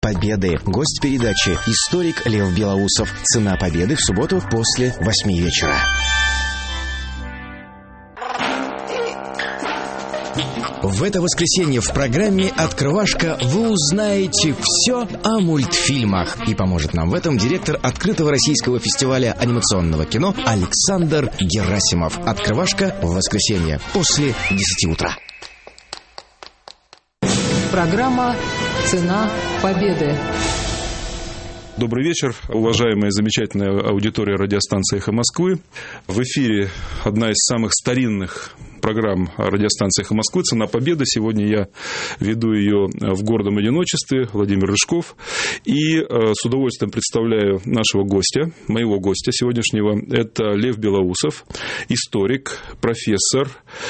Победы. Гость передачи – историк Лев Белоусов. «Цена победы» в субботу после 8 вечера. В это воскресенье в программе «Открывашка» вы узнаете все о мультфильмах. И поможет нам в этом директор открытого российского фестиваля анимационного кино Александр Герасимов. «Открывашка» в воскресенье после 10 утра. Программа «Цена победы». Добрый вечер, уважаемая замечательная аудитория радиостанции «Эхо Москвы». В эфире одна из самых старинных программ радиостанции «Эхо Москвы» «Цена победы». Сегодня я веду ее в гордом одиночестве, Владимир Рыжков. И с удовольствием представляю нашего гостя, моего гостя сегодняшнего. Это Лев Белоусов, историк, профессор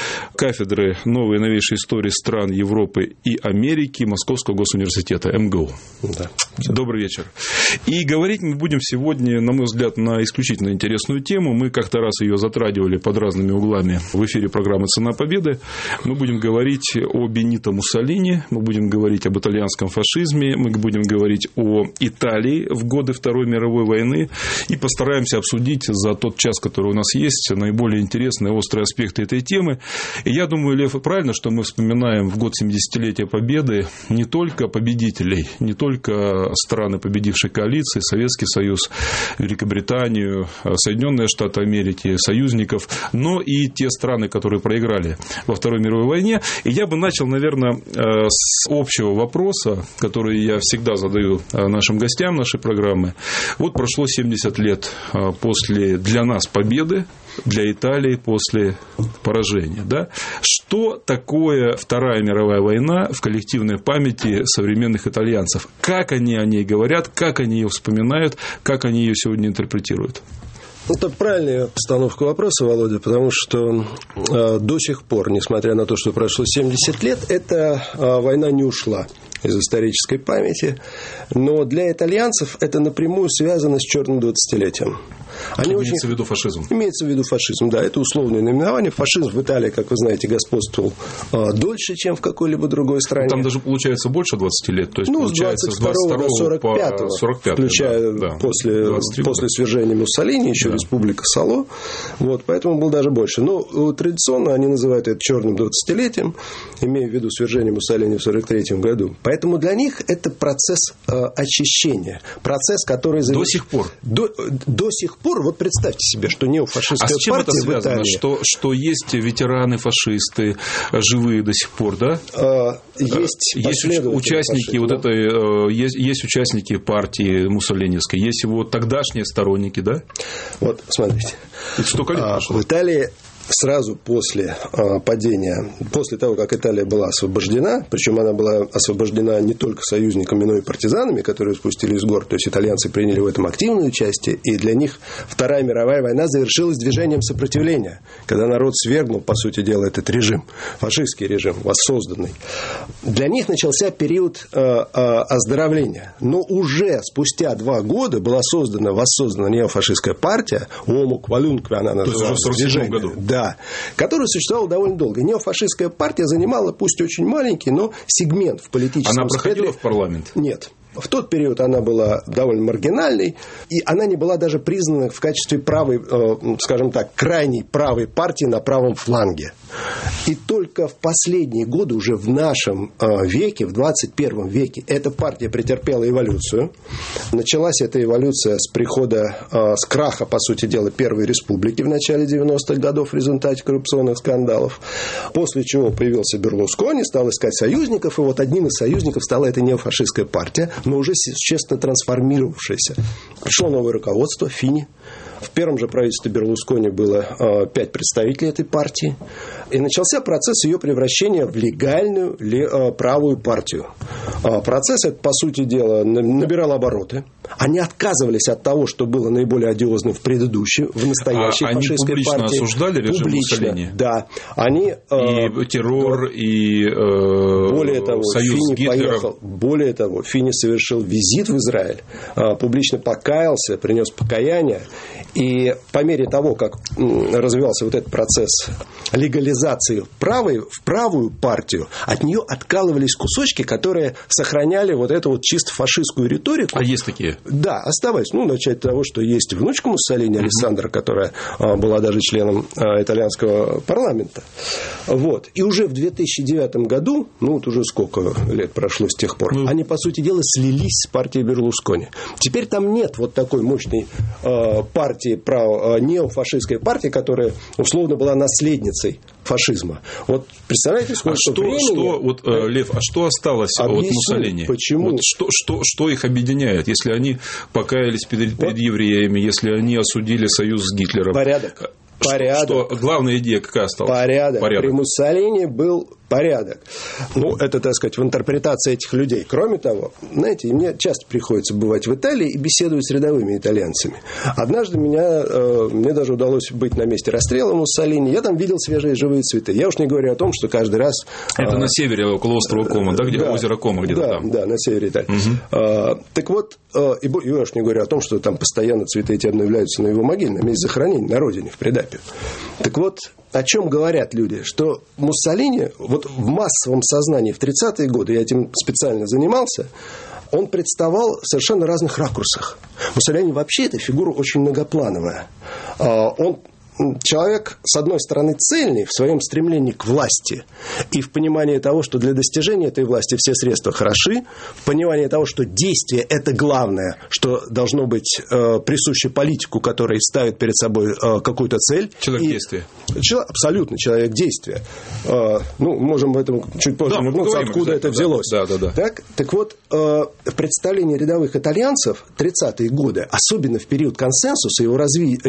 кафедры новой и новейшей истории стран Европы и Америки Московского госуниверситета МГУ. Да. Добрый вечер. И говорить мы будем сегодня, на мой взгляд, на исключительно интересную тему. Мы как-то раз ее затрагивали под разными углами в эфире программы «Цена победы». Мы будем говорить о Бенито Муссолини, мы будем говорить об итальянском фашизме, мы будем говорить о Италии в годы Второй мировой войны и постараемся обсудить за тот час, который у нас есть, наиболее интересные острые аспекты этой темы. И я думаю, Лев, правильно, что мы вспоминаем в год 70-летия Победы не только победителей, не только страны, победившей коалиции, Советский Союз, Великобританию, Соединенные Штаты Америки, союзников, но и те страны, которые проиграли во Второй мировой войне. И я бы начал, наверное, с общего вопроса, который я всегда задаю нашим гостям нашей программы. Вот прошло 70 лет после для нас победы, для Италии после поражения. Да? Что такое Вторая мировая война в коллективной памяти современных итальянцев? Как они о ней говорят, как они ее вспоминают, как они ее сегодня интерпретируют? Это правильная постановка вопроса, Володя, потому что до сих пор, несмотря на то, что прошло 70 лет, эта война не ушла из исторической памяти, но для итальянцев это напрямую связано с черным 20-летием. Имеется в виду фашизм? Имеется в виду фашизм, да, это условное наименование. Фашизм в Италии, как вы знаете, господствовал дольше, чем в какой-либо другой стране. Там даже получается больше 20 лет, то есть получается с 22 до 45, включая да, после свержения Муссолини, еще да. Республика Сало, вот, поэтому был даже больше. Но традиционно они называют это черным 20-летием, имея в виду свержение Муссолини в 1943 году. Поэтому для них это процесс очищения, процесс, который... До сих пор? До сих пор, вот представьте себе, что неофашистская партия в Италии... Что есть ветераны-фашисты живые до сих пор, да? Есть участники вот этой, есть участники партии муссолиневской, есть его тогдашние сторонники, да? Вот, смотрите. В Италии сразу после падения, после того, как Италия была освобождена, причем она была освобождена не только союзниками, но и партизанами, которые спустили с гор, то есть итальянцы приняли в этом активное участие, и для них Вторая мировая война завершилась движением сопротивления, когда народ свергнул, по сути дела, этот режим, фашистский режим, воссозданный. Для них начался период оздоровления, но уже спустя 2 года была воссоздана неофашистская партия, Уомо Квалункве она называлась, в 1947 году. Да, которая существовала довольно долго. Неофашистская партия занимала, пусть очень маленький, но сегмент в политическом спектре. Она проходила в парламент? Нет. В тот период она была довольно маргинальной, и она не была даже признана в качестве правой, скажем так, крайней правой партии на правом фланге. И только в последние годы, уже в нашем веке, в 21 веке, эта партия претерпела эволюцию. Началась эта эволюция с прихода, с краха, по сути дела, Первой Республики в начале 90-х годов в результате коррупционных скандалов. После чего появился Берлускони, стал искать союзников, и вот одним из союзников стала эта неофашистская партия, но уже существенно трансформировавшаяся. Пришло новое руководство, Фини. В первом же правительстве Берлускони было 5 представителей этой партии. И начался процесс ее превращения в легальную правую партию. Процесс этот, по сути дела, набирал обороты. Они отказывались от того, что было наиболее одиозным в предыдущей, в настоящей фашистской партии. Они публично осуждали режим Муссолини? Да. Они, и террор, и более того, союз с Гитлером. Более того, Фини совершил визит в Израиль, публично покаялся, принес покаяние И по мере того, как развивался вот этот процесс легализации в правую партию, от нее откалывались кусочки, которые сохраняли вот эту вот чисто фашистскую риторику. А есть такие? Да, оставаясь. Начать с того, что есть внучка Муссолини, Алессандра, которая была даже членом итальянского парламента. Вот. И уже в 2009 году, вот уже сколько лет прошло с тех пор, они, по сути дела, слились с партией Берлускони. Теперь там нет вот такой мощной партии, неофашистской партии, которая, условно, была наследницей фашизма. Вот представляете, сколько времени... Лев, а что осталось от Муссолини? Почему? Вот что их объединяет, если они покаялись перед евреями, если они осудили союз с Гитлером? Порядок. Главная идея какая осталась? Порядок. При Муссолини был порядок. Это, так сказать, в интерпретации этих людей. Кроме того, знаете, мне часто приходится бывать в Италии и беседовать с рядовыми итальянцами. Однажды мне даже удалось быть на месте расстрела Муссолини. Я там видел свежие живые цветы. Я уж не говорю о том, что каждый раз... Это на севере, около острова Кома, да, где озеро Кома где-то там? Да, на севере Италии. Так вот, я уж не говорю о том, что там постоянно цветы эти обновляются на его могиле, на месте захоронения, на родине, в Предапе. Так вот, о чем говорят люди? Что Муссолини, вот в массовом сознании в 30-е годы, я этим специально занимался, он представал в совершенно разных ракурсах. Муссолини вообще это фигура очень многоплановая. Он человек, с одной стороны, цельный в своем стремлении к власти и в понимании того, что для достижения этой власти все средства хороши, в понимании того, что действие – это главное, что должно быть присуще политику, который ставит перед собой какую-то цель. Человек действия. Абсолютно человек действия. Можем в этом чуть позже вернуться, откуда это взялось. Да. Так вот, в представлении рядовых итальянцев 30-е годы, особенно в период консенсуса, его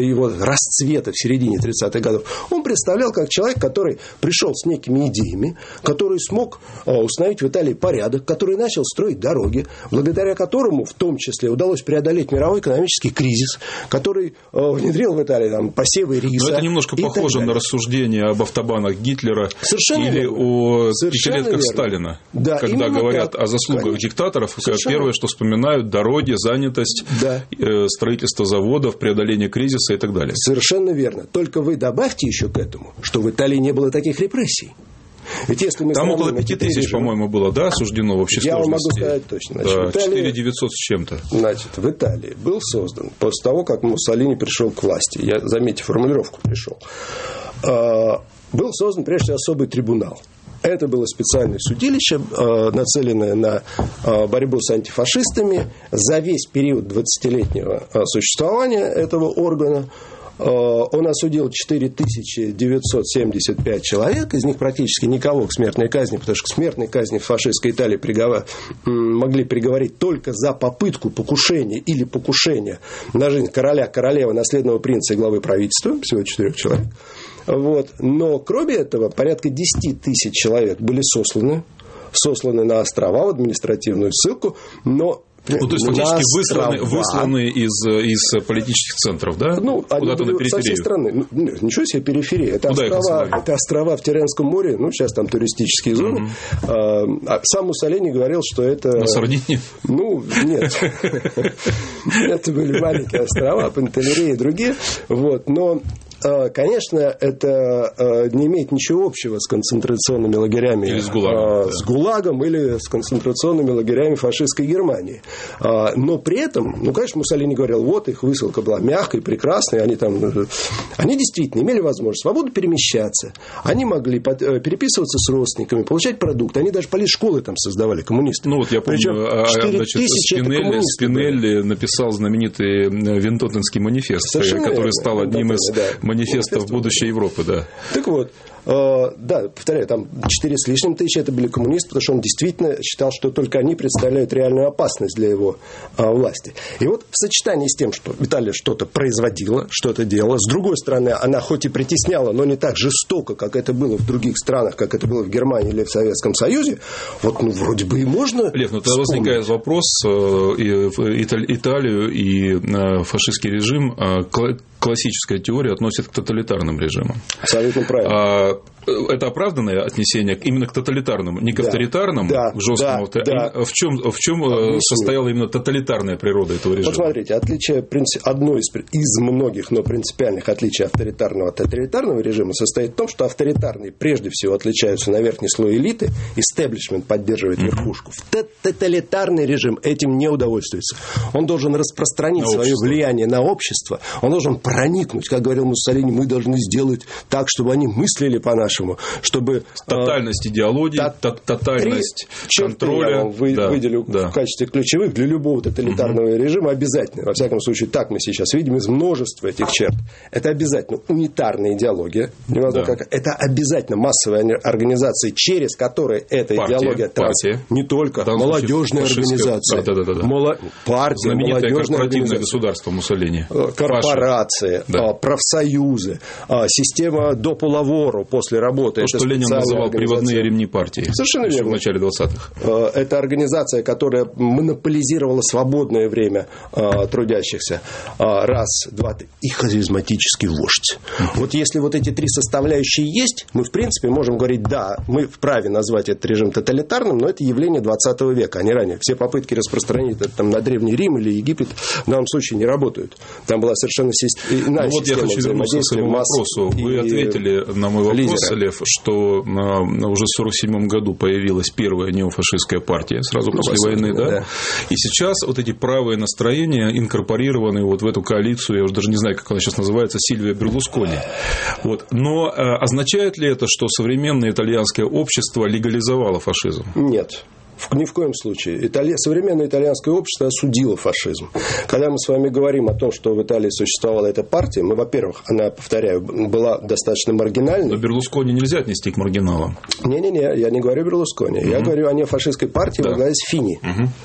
расцвета в середине 30-х годов, он представлял как человек, который пришел с некими идеями, который смог установить в Италии порядок, который начал строить дороги, благодаря которому в том числе удалось преодолеть мировой экономический кризис, который внедрил в Италии посевы риса. Но это немножко похоже на рассуждение об автобанах Гитлера или о пятилетках Сталина. Да, когда говорят так, о заслугах диктаторов, первое, что вспоминают, дороги, занятость, строительство заводов, преодоление кризиса и так далее. Совершенно верно. Только вы добавьте еще к этому, что в Италии не было таких репрессий. Ведь если мы там около 5000, по-моему, было, осуждено в общей сложности? Я вам могу сказать точно. 4900 с чем-то. В Италии был создан, после того, как Муссолини пришел к власти, я, заметьте, формулировку пришел, был создан, прежде всего, особый трибунал. Это было специальное судилище, нацеленное на борьбу с антифашистами. За весь период 20-летнего существования этого органа он осудил 4975 человек, из них практически никого к смертной казни, потому что к смертной казни в фашистской Италии могли приговорить только за попытку покушения или покушения на жизнь короля, королевы, наследного принца и главы правительства, всего 4 человек. Но кроме этого порядка 10 тысяч человек были сосланы на острова в административную ссылку, но то есть фактически высланы из политических центров, да? Куда-то на периферию. Со всей страны. Ничего себе периферия. Это острова в Тирренском море, сейчас там туристические зоны. Сам Муссолини говорил, что это... На Сардинии? Нет. Это были маленькие острова, Пантелерия и другие. Но конечно, это не имеет ничего общего с концентрационными лагерями. Или с ГУЛАГом. С ГУЛАГом или с концентрационными лагерями фашистской Германии. Но при этом, конечно, Муссолини говорил, их высылка была мягкой, прекрасной, они действительно имели возможность свободно перемещаться, они могли переписываться с родственниками, получать продукты, они даже политшколы там создавали, коммунисты. Я помню, Спинелли написал знаменитый Винтотенский манифест, который стал одним из манифестов будущей Европы, да. Так вот, повторяю, там 4 с лишним тысячи это были коммунисты, потому что он действительно считал, что только они представляют реальную опасность для его власти. И в сочетании с тем, что Италия что-то производила, что-то делала, с другой стороны, она хоть и притесняла, но не так жестоко, как это было в других странах, как это было в Германии или в Советском Союзе, вроде бы и можно. Лев, тогда возникает вопрос, Италию и фашистский режим классическая теория относит к тоталитарным режимам. Абсолютно правильно. Это оправданное отнесение именно к тоталитарному, не к авторитарному, к жесткому. В чем состояла именно тоталитарная природа этого режима? Вот смотрите, одно из многих, но принципиальных отличий авторитарного от тоталитарного режима состоит в том, что авторитарные прежде всего отличаются на верхний слой элиты, истеблишмент поддерживает верхушку. Тоталитарный режим этим не удовольствуется. Он должен распространить свое влияние на общество, он должен проникнуть, как говорил Муссолини, мы должны сделать так, чтобы они мыслили по-нашему, чтобы... Тотальность идеологии, тотальность контроля. Я вам выделю в качестве ключевых для любого тоталитарного режима обязательно. Во всяком случае, так мы сейчас видим из множества этих черт. Это обязательно унитарная идеология. Это обязательно массовые организации, через которые эта идеология не только молодежная организация, партия, молодежная организация, государство Муссолини, корпорации, профсоюзы, система допу-лаворо после работы. То, что Ленин называл приводные ремни партии. Совершенно верно. В начале 20-х. Это организация, которая монополизировала свободное время трудящихся. Раз, два, три. И харизматический вождь. Вот если вот эти три составляющие есть, мы в принципе можем говорить, да, мы вправе назвать этот режим тоталитарным, но это явление 20 века, а не ранее. Все попытки распространить это на Древний Рим или Египет в данном случае не работают. Там была совершенно иная система. Вот я хочу вернуться к своему вопросу. Вы ответили на мой вопрос, Лев, что уже в 1947 году появилась первая неофашистская партия, сразу после войны, да? И сейчас вот эти правые настроения инкорпорированы вот в эту коалицию, я уже даже не знаю, как она сейчас называется, Сильвио Берлускони. Вот. Но означает ли это, что современное итальянское общество легализовало фашизм? Нет. Ни в коем случае. Современное итальянское общество осудило фашизм. Когда мы с вами говорим о том, что в Италии существовала эта партия, мы, во-первых, она, повторяю, была достаточно маргинальной. Но Берлускони нельзя отнести к маргиналам. Не-не-не, я не говорю о Берлускони. Я говорю о неофашистской партии во главе с Фини.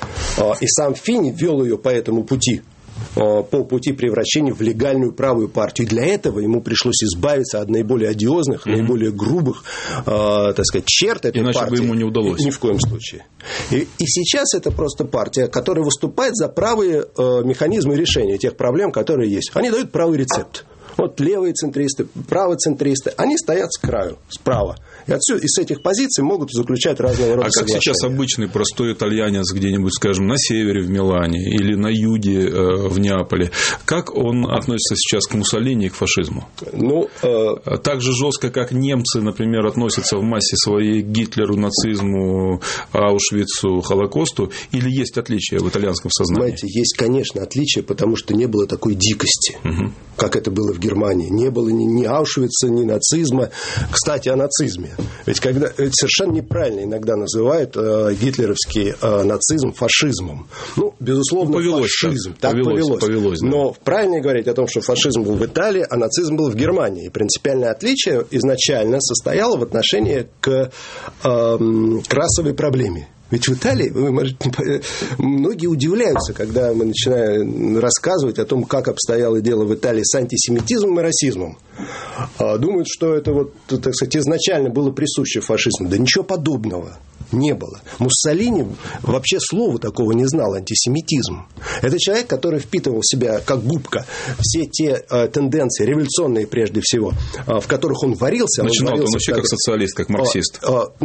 И сам Фини вел ее по этому пути. По пути превращения в легальную правую партию. И для этого ему пришлось избавиться от наиболее одиозных, наиболее грубых, так сказать, черт этой партии. Иначе бы ему не удалось. Ни в коем случае. И сейчас это просто партия, которая выступает за правые механизмы решения тех проблем, которые есть. Они дают правый рецепт. Вот левые центристы, правоцентристы, они стоят с краю, справа. И отсюда, из этих позиций могут заключать разного рода соглашения. А как сейчас обычный простой итальянец где-нибудь, скажем, на севере в Милане или на юге в Неаполе, как он относится сейчас к Муссолини и к фашизму? Так же жестко, как немцы, например, относятся в массе своей к Гитлеру, нацизму, Аушвицу, Холокосту, или есть отличия в итальянском сознании? Знаете, есть, конечно, отличия, потому что не было такой дикости, как это было в Германии. Не было ни Аушвица, ни нацизма. Кстати, о нацизме. Ведь совершенно неправильно иногда называют гитлеровский нацизм фашизмом. Безусловно, фашизм. Так повелось. Но правильно говорить о том, что фашизм был в Италии, а нацизм был в Германии. И принципиальное отличие изначально состояло в отношении к расовой проблеме. Ведь в Италии, многие удивляются, когда мы начинаем рассказывать о том, как обстояло дело в Италии с антисемитизмом и расизмом. Думают, что это, так сказать, изначально было присуще фашизму. Да ничего подобного не было. Муссолини вообще слова такого не знал, антисемитизм. Это человек, который впитывал в себя, как губка, все те тенденции, революционные прежде всего, в которых он варился. Начинал он вообще как социалист, как марксист.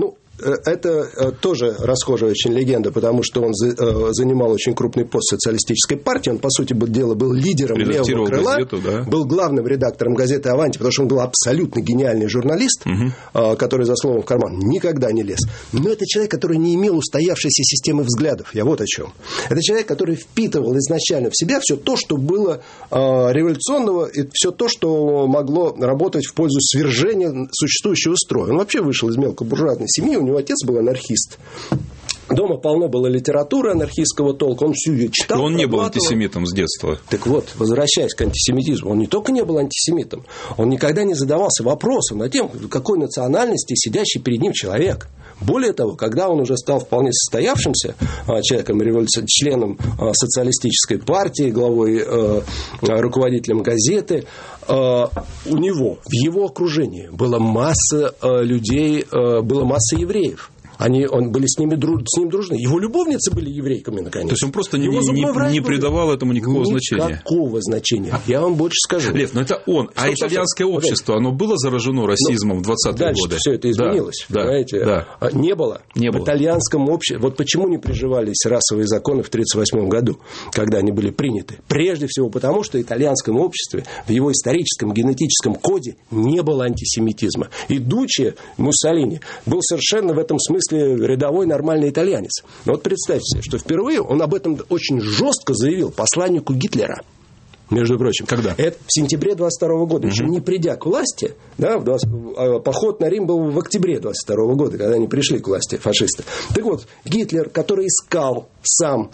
Это тоже расхожая очень легенда, потому что он занимал очень крупный пост в социалистической партии. Он, по сути дела, был лидером левого крыла, газету, был главным редактором газеты «Аванти», потому что он был абсолютно гениальный журналист, который за словом в карман никогда не лез. Но это человек, который не имел устоявшейся системы взглядов. Я вот о чем. Это человек, который впитывал изначально в себя все то, что было революционного, и все то, что могло работать в пользу свержения существующего строя. Он вообще вышел из мелкобуржуазной семьи, у него отец был анархист. Дома полно было литературы анархистского толка, он всю ее читал. Но он не был антисемитом с детства. Так вот, возвращаясь к антисемитизму, он не только не был антисемитом, он никогда не задавался вопросом над тем, какой национальности сидящий перед ним человек. Более того, когда он уже стал вполне состоявшимся человеком, членом социалистической партии, главой, руководителем газеты, у него, в его окружении была масса людей, была масса евреев. Он были с ним дружны. Его любовницы были еврейками, наконец. То есть он просто не придавал этому никакого значения. Никакого значения. Я вам больше скажу. Лев, но это он. А итальянское общество, оно было заражено расизмом в 20-е дальше годы? Все это изменилось. Понимаете? Да. Не было. В итальянском обществе. Вот почему не приживались расовые законы в 1938 году, когда они были приняты? Прежде всего потому, что в итальянском обществе, в его историческом генетическом коде не было антисемитизма. И Дуччи, Муссолини, был совершенно в этом смысле рядовой нормальный итальянец. Но вот представьте себе, что впервые он об этом очень жестко заявил посланнику Гитлера. Между прочим. Когда? Это в сентябре 22 года. Еще не придя к власти, да, поход на Рим был в октябре 22 года, когда они пришли к власти, фашисты. Так вот, Гитлер, который искал сам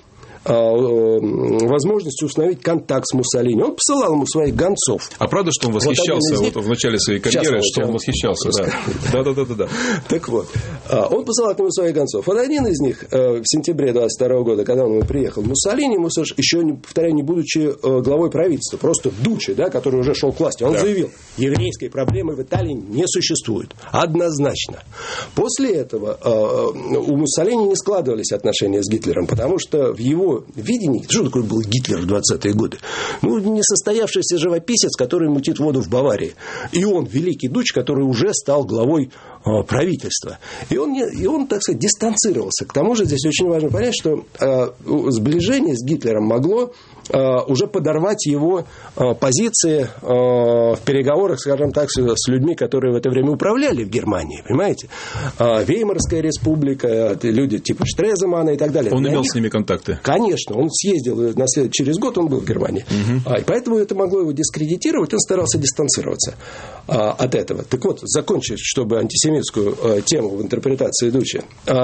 возможность установить контакт с Муссолини, он посылал ему своих гонцов. А правда, что он восхищался в начале своей карьеры, что он восхищался? Да. Так вот, он посылал к нему своих гонцов. Вот один из них в сентябре 22 года, когда он приехал, Муссолини, еще, повторяю, не будучи главой правительства, просто Дуччи, да, который уже шел к власти, он заявил, еврейской проблемы в Италии не существует. Однозначно. После этого у Муссолини не складывались отношения с Гитлером, потому что в его видении, что такое был Гитлер в 20-е годы? Несостоявшийся живописец, который мутит воду в Баварии. И он, великий Дуччи, который уже стал главой правительства. И он, так сказать, дистанцировался. К тому же здесь очень важно понять, что сближение с Гитлером могло уже подорвать его позиции в переговорах, скажем так, с людьми, которые в это время управляли в Германии, понимаете? Веймарская республика, люди типа Штреземана и так далее. Он имел с ними контакты? Конечно, он съездил, через год он был в Германии. И поэтому это могло его дискредитировать, он старался дистанцироваться от этого. Так вот, закончить, чтобы антисемитскую тему в интерпретации Дуччи.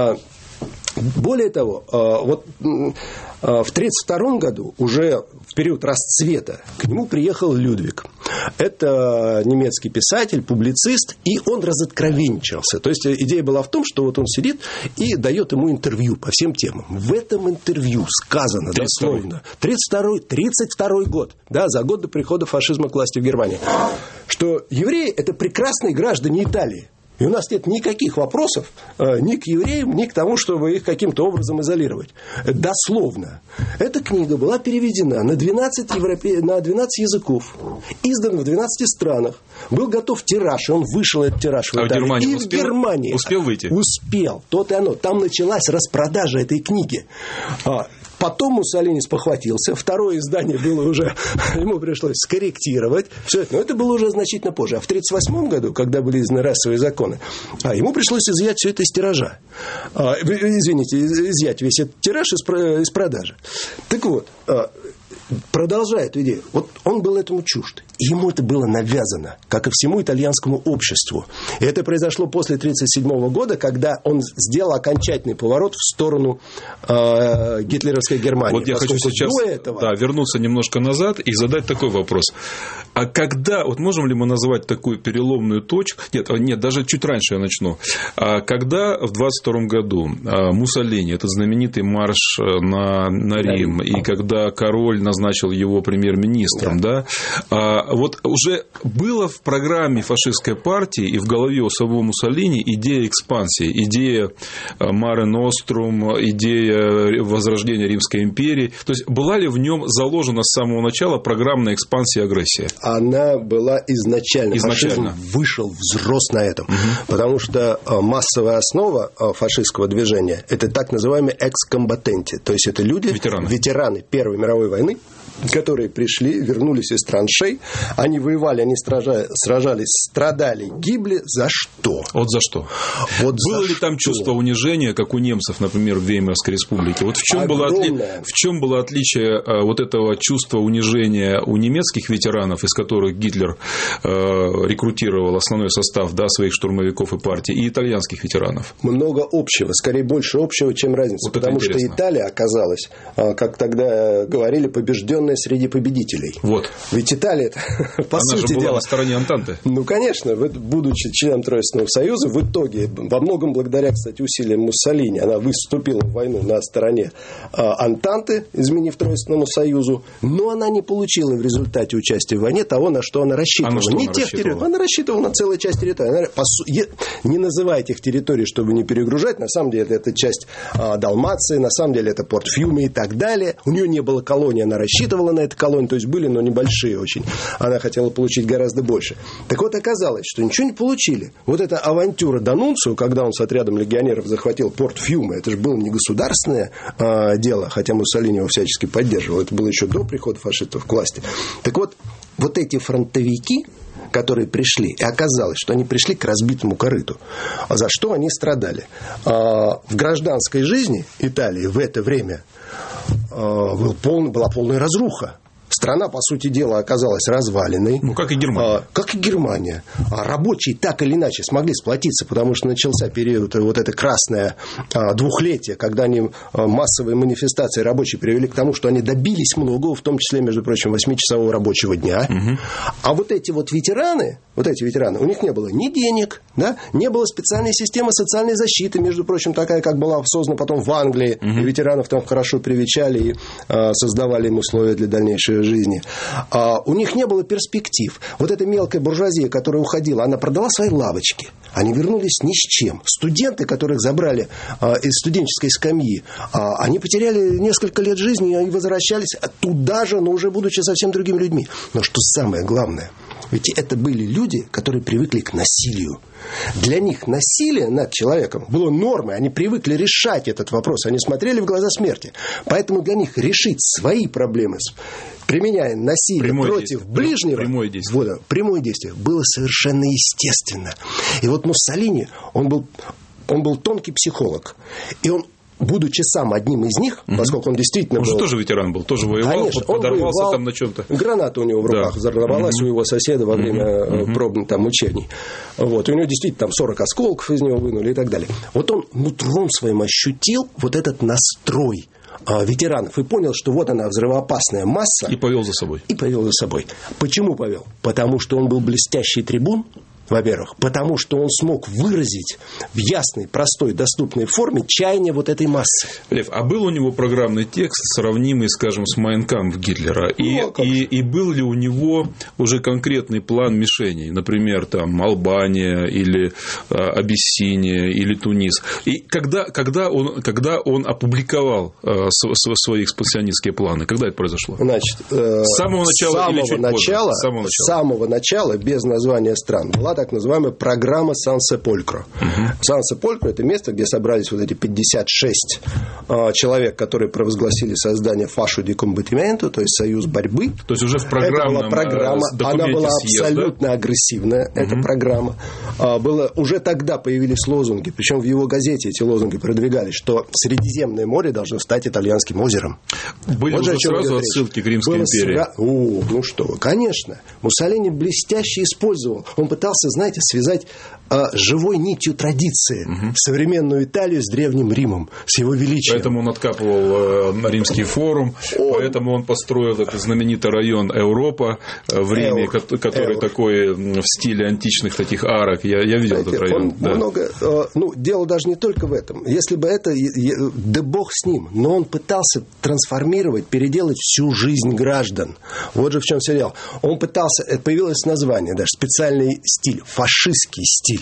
Более того, вот в 1932 году, уже в период расцвета, к нему приехал Людвиг. Это немецкий писатель, публицист, и он разоткровенничался. То есть идея была в том, что вот он сидит и дает ему интервью по всем темам. В этом интервью сказано дословно 32 год, да, за год до прихода фашизма к власти в Германии, что евреи – это прекрасные граждане Италии. И у нас нет никаких вопросов ни к евреям, ни к тому, чтобы их каким-то образом изолировать. Дословно. Эта книга была переведена на 12 языков, издана в 12 странах. Был готов тираж, и он вышел этот тираж в Италии. В Германии успел выйти? Успел. То-то и оно. Там началась распродажа этой книги. Потом Муссолини спохватился. Второе издание было уже... Ему пришлось скорректировать. Все это. Но это было уже значительно позже. А в 1938 году, когда были изданы расовые законы, ему пришлось изъять все это из тиража. Изъять весь этот тираж из продажи. Так вот, продолжая эту идею, вот он был этому чужд. И ему это было навязано, как и всему итальянскому обществу. И это произошло после 1937 года, когда он сделал окончательный поворот в сторону гитлеровской Германии. Вот я хочу сейчас вернуться немножко назад и задать такой вопрос. А когда, вот можем ли мы назвать такую переломную точку? Нет, даже чуть раньше я начну. Когда в 1922 году Муссолини, этот знаменитый марш на Рим, и когда король назначил его премьер-министром, вот уже было в программе фашистской партии и в голове у самого Муссолини идея экспансии, идея Маре Нострум, идея возрождения Римской империи. То есть была ли в нем заложена с самого начала программная экспансия и агрессия? Она была изначально. Фашизм вышел, взрос на этом. Потому что массовая основа фашистского движения – это так называемые экскомбатенти. То есть это люди, ветераны Первой мировой войны, которые пришли, вернулись из траншей, они воевали, они сражались, страдали, гибли. За что? Вот за что? Было ли там чувство унижения, как у немцев, например, в Веймарской республике? Вот в чем было отличие вот этого чувства унижения у немецких ветеранов, из которых Гитлер рекрутировал основной состав своих штурмовиков и партий, и итальянских ветеранов? Много общего, скорее больше общего, чем разница. Вот потому что Италия оказалась, как тогда говорили, побежденной распространенная среди победителей. Вот. Ведь Италия, по сути была дела, на стороне Антанты. Ну, конечно, будучи членом Троицкого союза, в итоге, во многом благодаря, кстати, усилиям Муссолини, она выступила в войну на стороне Антанты, изменив Троицкому союзу, но она не получила в результате участия в войне того, на что она рассчитывала. Она рассчитывала на целую часть территории. Не называя этих территорий, чтобы не перегружать, на самом деле это часть Далмации, на самом деле это порт Фьюме и так далее. У нее не было колонии, она рассчитывала на эту колонию, то есть были, но небольшие очень. Она хотела получить гораздо больше. Так вот, оказалось, что ничего не получили. Вот эта авантюра Данунцио, когда он с отрядом легионеров захватил порт Фьюме, это же было не государственное дело, хотя Муссолини его всячески поддерживал. Это было еще до прихода фашистов к власти. Так вот, вот эти фронтовики, которые пришли, и оказалось, что они пришли к разбитому корыту. За что они страдали? В гражданской жизни Италии в это время была полная разруха. Страна, по сути дела, оказалась разваленной. Ну, как и Германия. Как и Германия. А рабочие так или иначе смогли сплотиться, потому что начался период, вот это красное двухлетие, когда они массовые манифестации рабочие привели к тому, что они добились многого, в том числе, между прочим, 8-часового рабочего дня. Угу. А вот эти ветераны, у них не было ни денег, да, не было специальной системы социальной защиты, между прочим, такая, как была создана потом в Англии. Угу. И ветеранов там хорошо привечали и создавали им условия для дальнейшей жизни. У них не было перспектив. Вот эта мелкая буржуазия, которая уходила, она продала свои лавочки. Они вернулись ни с чем. Студенты, которых забрали из студенческой скамьи, они потеряли несколько лет жизни и возвращались туда же, но уже будучи совсем другими людьми. Но что самое главное, ведь это были люди, которые привыкли к насилию. Для них насилие над человеком было нормой. Они привыкли решать этот вопрос. Они смотрели в глаза смерти. Поэтому для них решить свои проблемы, применяя насилие против ближнего, прямое действие, было совершенно естественно. И вот Муссолини, он был тонкий психолог. И он, будучи сам одним из них, поскольку он действительно был... Он же тоже ветеран был, тоже воевал, конечно, подорвался там на чем-то. Граната у него в руках взорвалась у его соседа во время пробных там учений. Вот. И у него действительно там 40 осколков из него вынули и так далее. Вот он нутром своим ощутил вот этот настрой ветеранов и понял, что вот она, взрывоопасная масса. И повел за собой. Почему повел? Потому что он был блестящий трибун, во-первых, потому что он смог выразить в ясной, простой, доступной форме чаяние вот этой массы. Лев, а был у него программный текст, сравнимый, скажем, с «Майн кампф» Гитлера? И был ли у него уже конкретный план мишеней? Например, там, Албания, или Абиссиния, или Тунис. И когда он опубликовал свои экспансионистские планы? Когда это произошло? Значит, с самого начала или чуть позже? С самого начала, без названия стран, была так называемая программа Сан-Сеполькро. Сан-Сеполькро – это место, где собрались вот эти 56 человек, которые провозгласили создание «Фашу ди комбатименту», то есть «Союз борьбы». То есть уже в программном документе она была абсолютно агрессивная, эта программа. Уже тогда появились лозунги, причем в его газете эти лозунги продвигались, что Средиземное море должно стать итальянским озером. Были вот уже сразу отсылки к Римской империи. Ну что вы, конечно. Муссолини блестяще использовал. Он пытался, знаете, связать живой нитью традиции современную Италию с Древним Римом, с его величием. Поэтому он откапывал Римский форум, поэтому он построил этот знаменитый район Европа в Риме, который такой в стиле античных таких арок. Я видел этот район. Дело даже не только в этом. Если бы это, да бог с ним, но он пытался трансформировать, переделать всю жизнь граждан. Вот же в чем все дело. Он пытался, появилось название, даже специальный стиль, фашистский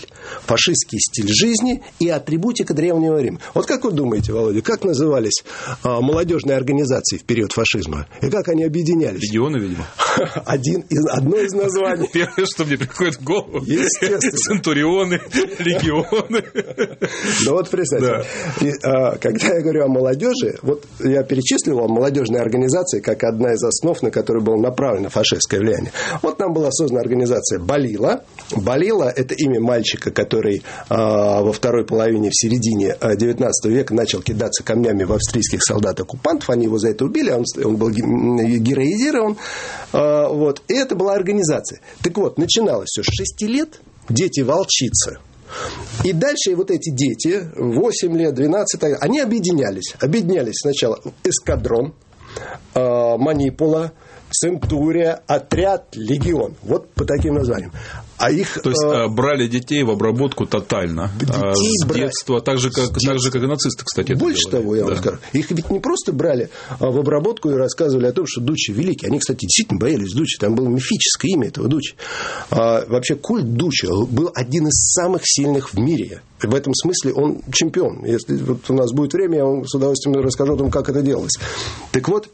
стиль жизни и атрибутика Древнего Рима. Вот как вы думаете, Володя, как назывались молодежные организации в период фашизма? И как они объединялись? Легионы, видимо. Одно из названий. Первое, что мне приходит в голову. Естественно. Центурионы, легионы. Ну вот представьте. Да. Когда я говорю о молодежи, вот я перечислил вам молодежные организации как одна из основ, на которую было направлено фашистское влияние. Вот там была создана организация Балила. Балила – это имя мальчика, который во второй половине, в середине 19 века начал кидаться камнями в австрийских солдат-оккупантов. Они его за это убили, он был героизирован. Вот. И это была организация. Так вот, начиналось все с 6 лет, дети-волчицы. И дальше вот эти дети, 8 лет, 12, они объединялись. Объединялись сначала эскадрон, Манипола, Центурия, Отряд, Легион. Вот по таким названиям. А их, то есть брали детей в обработку тотально с детства, так же, как и нацисты, кстати. Больше того, я вам скажу. Их ведь не просто брали в обработку и рассказывали о том, что Дуччи великий. Они, кстати, действительно боялись Дуччи. Там было мифическое имя этого Дуччи. Вообще культ Дуччи был один из самых сильных в мире. В этом смысле он чемпион. Если вот у нас будет время, я вам с удовольствием расскажу о том, как это делалось. Так вот,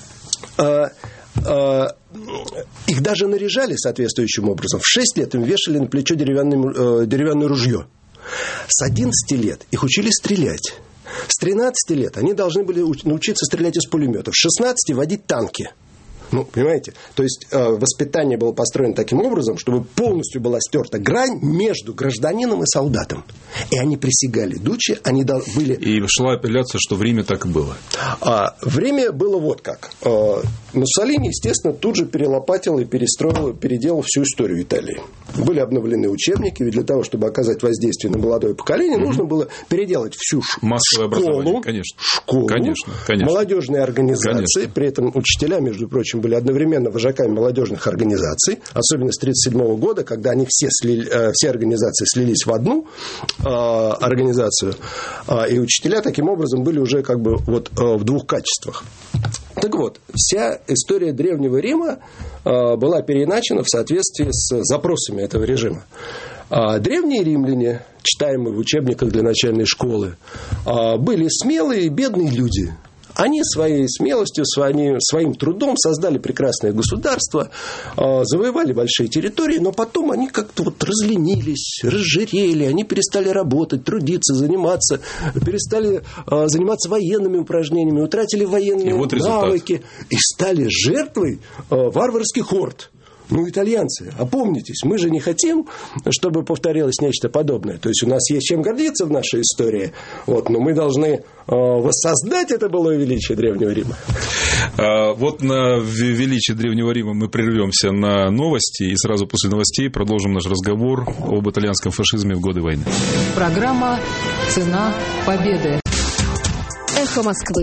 их даже наряжали соответствующим образом. В 6 лет им вешали на плечо деревянное ружье. С 11 лет их учили стрелять. С 13 лет они должны были научиться стрелять из пулеметов. С 16 водить танки. Ну, понимаете? То есть воспитание было построено таким образом, чтобы полностью была стерта грань между гражданином и солдатом. И они присягали Дуччи, они были... И шла апелляция, что в Риме так и было. В Риме было вот как. Муссолини, естественно, тут же перелопатил и переделал всю историю Италии. Были обновлены учебники, ведь для того, чтобы оказать воздействие на молодое поколение, нужно было переделать всю школу, конечно. молодежные организации. Конечно. При этом учителя, между прочим, были одновременно вожаками молодежных организаций, особенно с 1937 года, когда они все организации слились в одну организацию, и учителя таким образом были уже как бы вот в двух качествах. Так вот, вся история Древнего Рима была переиначена в соответствии с запросами этого режима. Древние римляне, читаемые в учебниках для начальной школы, были смелые и бедные люди. Они своей смелостью, своим трудом создали прекрасное государство, завоевали большие территории, но потом они как-то вот разленились, разжирели, они перестали работать, трудиться, перестали заниматься военными упражнениями, утратили военные навыки и стали жертвой варварских орд. Ну, итальянцы, опомнитесь, мы же не хотим, чтобы повторилось нечто подобное. То есть у нас есть чем гордиться в нашей истории, но мы должны воссоздать это былое величие Древнего Рима. Вот на величие Древнего Рима мы прервемся на новости и сразу после новостей продолжим наш разговор об итальянском фашизме в годы войны. Программа «Цена победы». Эхо Москвы.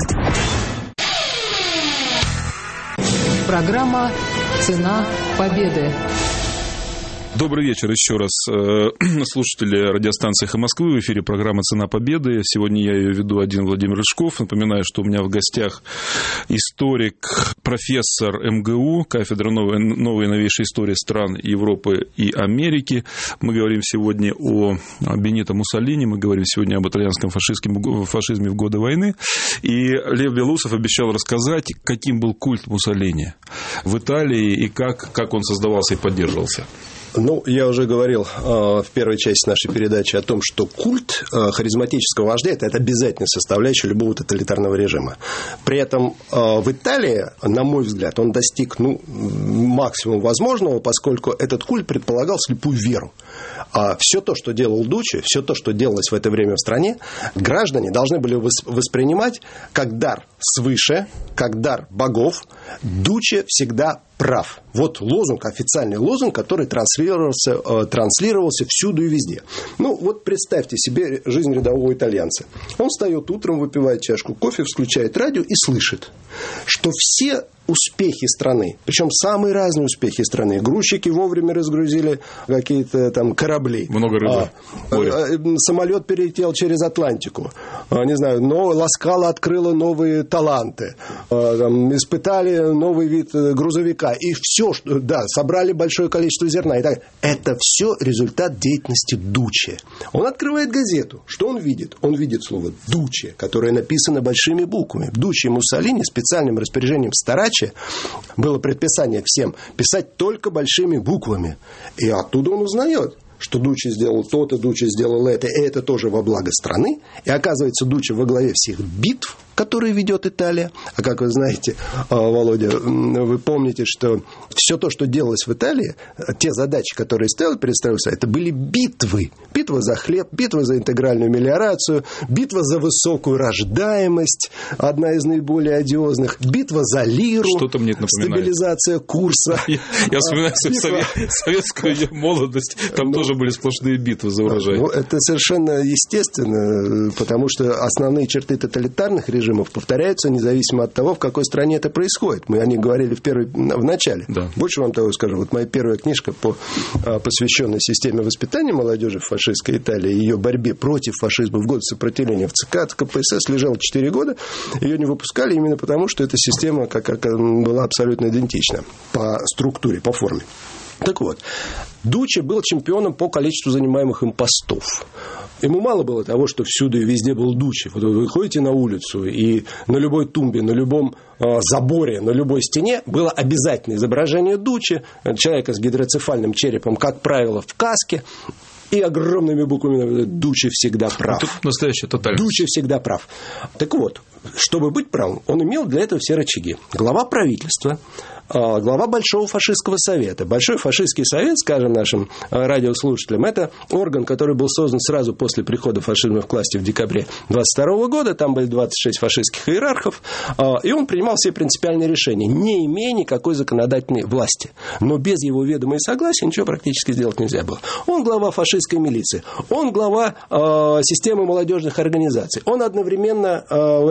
Программа «Цена победы». Добрый вечер еще раз, слушатели радиостанции «Эхо Москвы». В эфире программа «Цена победы». Сегодня я ее веду один, Владимир Рыжков. Напоминаю, что у меня в гостях историк, профессор МГУ, кафедра новой и новейшей истории стран Европы и Америки. Мы говорим сегодня о Бенито Муссолини, мы говорим сегодня об итальянском фашизме в годы войны. И Лев Белоусов обещал рассказать, каким был культ Муссолини в Италии и как он создавался и поддерживался. Ну, я уже говорил в первой части нашей передачи о том, что культ харизматического вождя – это обязательная составляющая любого тоталитарного режима. При этом в Италии, на мой взгляд, он достиг максимума возможного, поскольку этот культ предполагал слепую веру. Все то, что делал Дуччи, все то, что делалось в это время в стране, граждане должны были воспринимать как дар свыше, как дар богов. Дуччи всегда прав. Вот лозунг, официальный лозунг, который транслировался всюду и везде. Ну, вот представьте себе жизнь рядового итальянца. Он встает утром, выпивает чашку кофе, включает радио и слышит, что все успехи страны, причем самые разные успехи страны. Грузчики вовремя разгрузили какие-то там корабли. Много рыбы. Самолет перелетел через Атлантику. Не знаю, Ла Скала открыла новые таланты. Испытали новый вид грузовика. И все, собрали большое количество зерна. И так. Это все результат деятельности Дуччи. Он открывает газету. Что он видит? Он видит слово Дуччи, которое написано большими буквами. Дуччи и Муссолини специальным распоряжением Старачи было предписание всем писать только большими буквами. И оттуда он узнает, что Дуччи сделал то-то, Дуччи сделал это, и это тоже во благо страны. И оказывается, Дуччи во главе всех битв, которые ведет Италия. А как вы знаете, Володя, вы помните, что все то, что делалось в Италии, те задачи, которые ставили перед страной, это были битвы. Битва за хлеб, битва за интегральную мелиорацию, битва за высокую рождаемость, одна из наиболее одиозных, битва за лиру, что-то мне это напоминает. Стабилизация курса. Я вспоминаю советскую молодость. Там тоже тоже были сплошные битвы за урожай. Ну, это совершенно естественно, потому что основные черты тоталитарных режимов повторяются независимо от того, в какой стране это происходит. Мы о них говорили в начале. Да. Больше вам того скажу. Вот моя первая книжка, посвященная системе воспитания молодежи в фашистской Италии и ее борьбе против фашизма в годы сопротивления в ЦК КПСС, лежала 4 года. Ее не выпускали именно потому, что эта система как была абсолютно идентична по структуре, по форме. Так вот, Дуччи был чемпионом по количеству занимаемых им постов. Ему мало было того, что всюду и везде был Дуччи. Вот вы выходите на улицу, и на любой тумбе, на любом заборе, на любой стене было обязательно изображение Дуччи, человека с гидроцефальным черепом, как правило, в каске, и огромными буквами «Дуччи всегда прав». Тут настоящая тотальность. Дуччи всегда прав. Так вот, чтобы быть правым, он имел для этого все рычаги. Глава правительства, глава Большого фашистского совета. Большой фашистский совет, скажем нашим радиослушателям, это орган, который был создан сразу после прихода фашизма к власти в декабре 1922 года. Там были 26 фашистских иерархов. И он принимал все принципиальные решения, не имея никакой законодательной власти. Но без его ведома и согласия ничего практически сделать нельзя было. Он глава фашистской милиции. Он глава системы молодежных организаций. Он одновременно в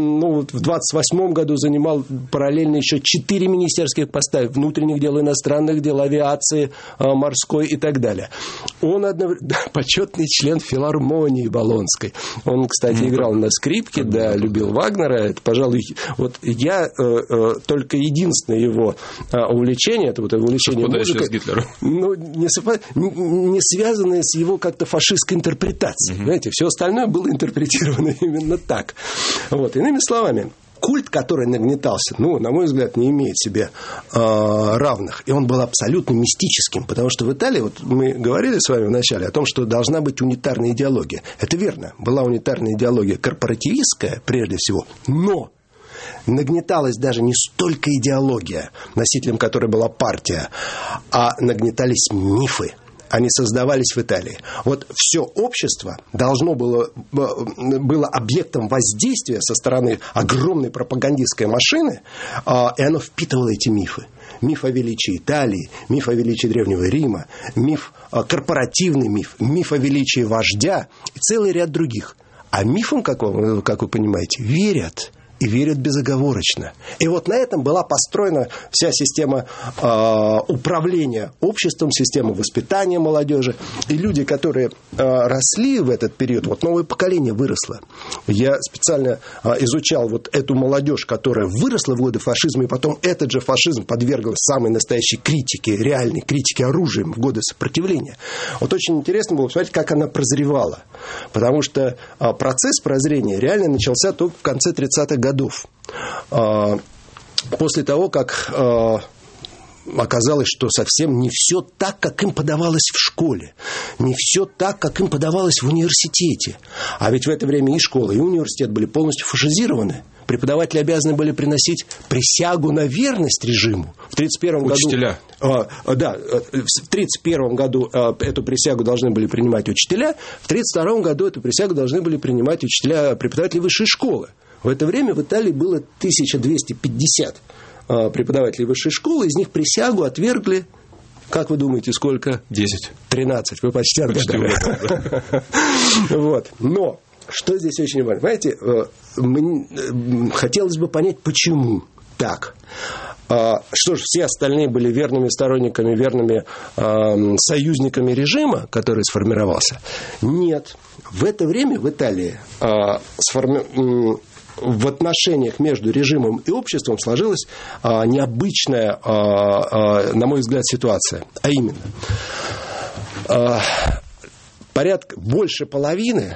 1928 году занимал параллельно еще 4 министерских поста: внутренних дел, иностранных дел, авиации, морской и так далее. Он почетный член филармонии Болонской. Он, кстати, играл на скрипке, да, любил Вагнера. Это, пожалуй, вот я только единственное его увлечение, это вот увлечение музыкой, ну, не связанное с его как-то фашистской интерпретацией. Знаете, все остальное было интерпретировано именно так. Вот. Иными словами, культ, который нагнетался, на мой взгляд, не имеет себе равных. И он был абсолютно мистическим, потому что в Италии, вот мы говорили с вами вначале о том, что должна быть унитарная идеология. Это верно. Была унитарная идеология корпоративистская, прежде всего, но нагнеталась даже не столько идеология, носителем которой была партия, а нагнетались мифы. Они создавались в Италии. Вот все общество должно было объектом воздействия со стороны огромной пропагандистской машины, и оно впитывало эти мифы. Миф о величии Италии, миф о величии Древнего Рима, корпоративный миф, миф о величии вождя и целый ряд других. А мифам, как вы понимаете, верят. И верят безоговорочно. И вот на этом была построена вся система управления обществом, система воспитания молодежи. И люди, которые росли в этот период, вот новое поколение выросло. Я специально изучал вот эту молодежь, которая выросла в годы фашизма, и потом этот же фашизм подверглась самой настоящей критике, реальной критике оружием в годы сопротивления. Вот очень интересно было посмотреть, как она прозревала. Потому что процесс прозрения реально начался только в конце 30-х годов. После того, как оказалось, что совсем не все так, как им подавалось в школе, не все так, как им подавалось в университете. А ведь в это время и школа, и университет были полностью фашизированы. Преподаватели обязаны были приносить присягу на верность режиму. В 1931 году... Учителя. В 1931 году эту присягу должны были принимать учителя, в 1932 году эту присягу должны были принимать учителя, преподаватели высшей школы. В это время в Италии было 1250 преподавателей высшей школы, из них присягу отвергли, как вы думаете, сколько? 10. 13, вы почти отгадали. Вот. Но, что здесь очень важно, понимаете, хотелось бы понять, почему так. Что ж, все остальные были верными сторонниками, верными союзниками режима, который сформировался? Нет. В это время в Италии в отношениях между режимом и обществом сложилась необычная, на мой взгляд, ситуация. А именно, больше половины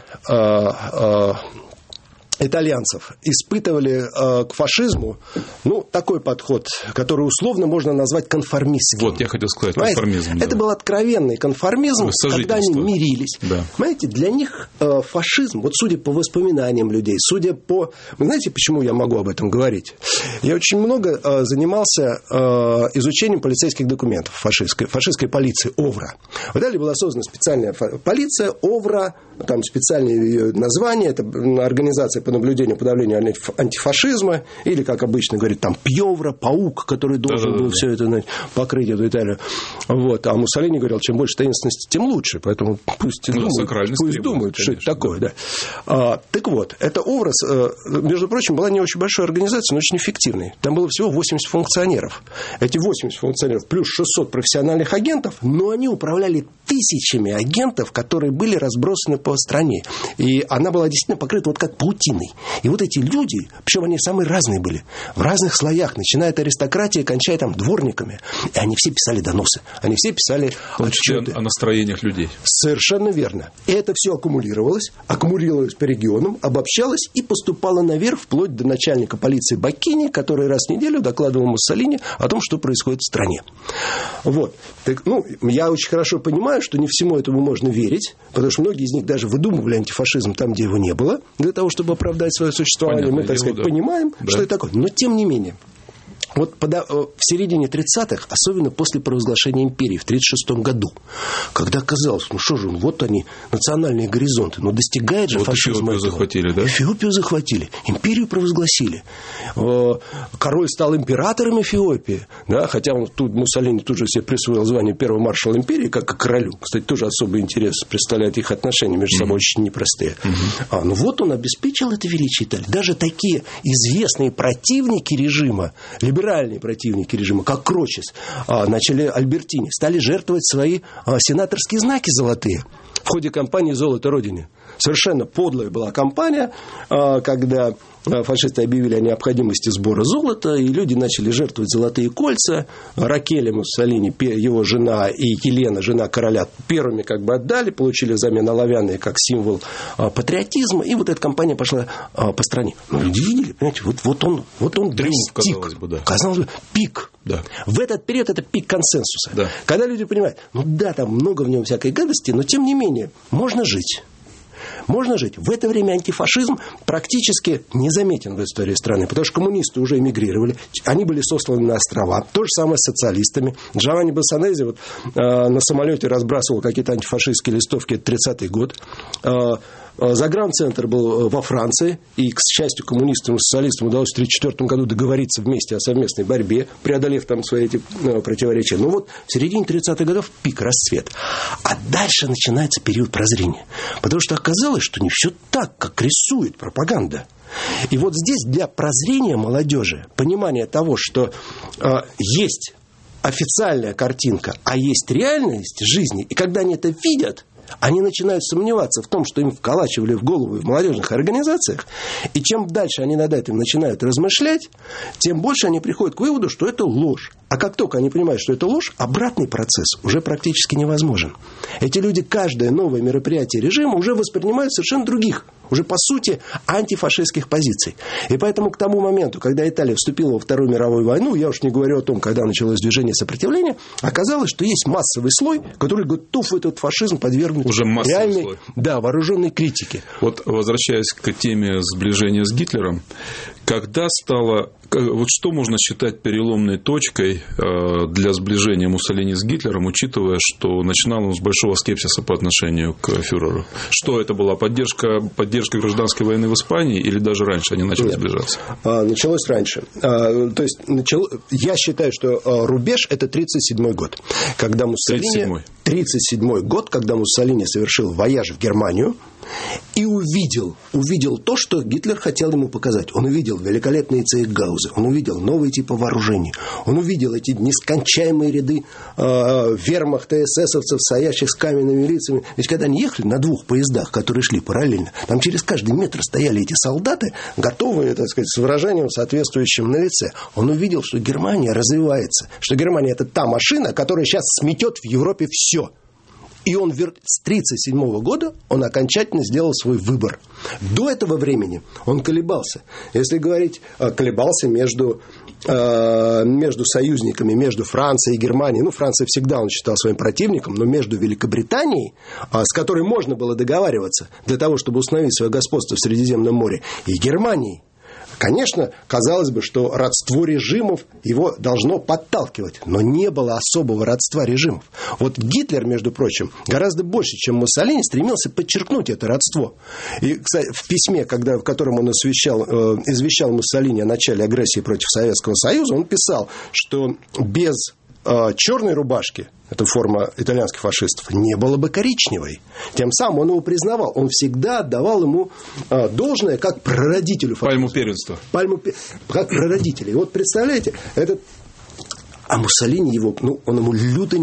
итальянцев испытывали к фашизму такой подход, который условно можно назвать конформистским. Вот, я хотел сказать, конформизм. Это был откровенный конформизм, когда они мирились. Да. Понимаете, для них фашизм, вот судя по воспоминаниям людей, судя по... Вы знаете, почему я могу об этом говорить? Я очень много занимался изучением полицейских документов фашистской полиции ОВРА. В Италии была создана специальная полиция ОВРА, там специальное ее название, это организация по наблюдению, подавлению антифашизма, или, как обычно говорят, там Пьевра, паук, который должен был все это покрыть эту Италию. Вот. А Муссолини говорил, чем больше таинственности, тем лучше. Поэтому пусть думают, что это такое. Да. Так вот, это образ, между прочим, была не очень большая организация, но очень эффективной. Там было всего 80 функционеров. Эти 80 функционеров плюс 600 профессиональных агентов, но они управляли тысячами агентов, которые были разбросаны по стране. И она была действительно покрыта вот как паутиной. И вот эти люди, причем они самые разные были, в разных слоях, начиная от аристократии, кончая там дворниками. И они все писали доносы. Они все писали отчеты о настроениях людей. Совершенно верно. И это все аккумулировалось по регионам, обобщалось и поступало наверх, вплоть до начальника полиции Баккини, который раз в неделю докладывал Муссолини о том, что происходит в стране. Вот. Так, я очень хорошо понимаю, что не всему этому можно верить, потому что многие из них даже выдумывали антифашизм там, где его не было, для того, чтобы оправдать свое существование. Мы, так сказать, понимаем, что это такое. Но тем не менее, вот в середине 30-х, особенно после провозглашения империи в 1936 году, когда казалось, что же, вот они, национальные горизонты, но достигает же фашизм этого. Эфиопию захватили, да? Эфиопию захватили, империю провозгласили. Король стал императором Эфиопии, да, хотя Муссолини тут же себе присвоил звание первого маршала империи, как и королю. Кстати, тоже особый интерес представляет их отношения между собой очень непростые. Ну вот он обеспечил это величие Италии. Даже такие известные противники режима, либеральные противники режима, как Крочес, начали Альбертини, стали жертвовать свои сенаторские знаки золотые в ходе кампании «Золото Родине». Совершенно подлая была кампания, когда фашисты объявили о необходимости сбора золота, и люди начали жертвовать золотые кольца. Ракеле Муссолини, его жена, и Елена, жена короля, первыми как бы отдали, получили взамен оловянные как символ патриотизма, и вот эта кампания пошла по стране. Но люди видели, понимаете, вот он достиг, казалось бы, пик. Да. В этот период это пик консенсуса. Да. Когда люди понимают, там много в нем всякой гадости, но тем не менее можно жить. Можно жить. В это время антифашизм практически незаметен в истории страны, потому что коммунисты уже эмигрировали, они были сосланы на острова. То же самое с социалистами. Джованни Бассанези на самолете разбрасывал какие-то антифашистские листовки, это 30-й год. Загранцентр был во Франции, и, к счастью, коммунистам и социалистам удалось в 1934 году договориться вместе о совместной борьбе, преодолев там свои эти противоречия. В середине 30-х годов пик, расцвет. А дальше начинается период прозрения. Потому что оказалось, что не все так, как рисует пропаганда. И вот здесь для прозрения молодежи, понимания того, что есть официальная картинка, а есть реальность жизни, и когда они это видят, они начинают сомневаться в том, что им вколачивали в голову в молодежных организациях, и чем дальше они над этим начинают размышлять, тем больше они приходят к выводу, что это ложь. А как только они понимают, что это ложь, обратный процесс уже практически невозможен. Эти люди каждое новое мероприятие режима уже воспринимают совершенно других, уже по сути антифашистских позиций. И поэтому к тому моменту, когда Италия вступила во Вторую мировую войну, я уж не говорю о том, когда началось движение сопротивления, оказалось, что есть массовый слой, который готов этот фашизм подвергнуть уже реальной, вооруженной критике. Вот возвращаясь к теме сближения с Гитлером, когда стало... Вот что можно считать переломной точкой для сближения Муссолини с Гитлером, учитывая, что начинал он с большого скепсиса по отношению к фюреру? Что это была? Поддержка гражданской войны в Испании или даже раньше они начали сближаться? Началось раньше. То есть, я считаю, что рубеж – это 1937 год. Когда Муссолини... 1937 год, когда Муссолини совершил вояж в Германию и увидел то, что Гитлер хотел ему показать. Он увидел великолепные цейхгаузы, он увидел новые типы вооружений, он увидел эти нескончаемые ряды вермахта, эсэсовцев, стоящих с каменными лицами. Ведь когда они ехали на двух поездах, которые шли параллельно, там через каждый метр стояли эти солдаты, готовые, так сказать, с выражением, соответствующим на лице. Он увидел, что Германия развивается, что Германия – это та машина, которая сейчас сметет в Европе все. И он с 1937 года он окончательно сделал свой выбор. До этого времени он колебался. Если говорить, колебался между союзниками, между Францией и Германией. Франция всегда он считал своим противником, но между Великобританией, с которой можно было договариваться для того, чтобы установить свое господство в Средиземном море, и Германией. Конечно, казалось бы, что родство режимов его должно подталкивать, но не было особого родства режимов. Вот Гитлер, между прочим, гораздо больше, чем Муссолини, стремился подчеркнуть это родство. И, кстати, в письме, в котором он извещал Муссолини о начале агрессии против Советского Союза, он писал, что без черной рубашки, это форма итальянских фашистов, не было бы коричневой. Тем самым он его признавал. Он всегда отдавал ему должное как прародителю фашизма. Пальму первенства. Как прародителю. И вот представляете, этот... А Муссолини его, он ему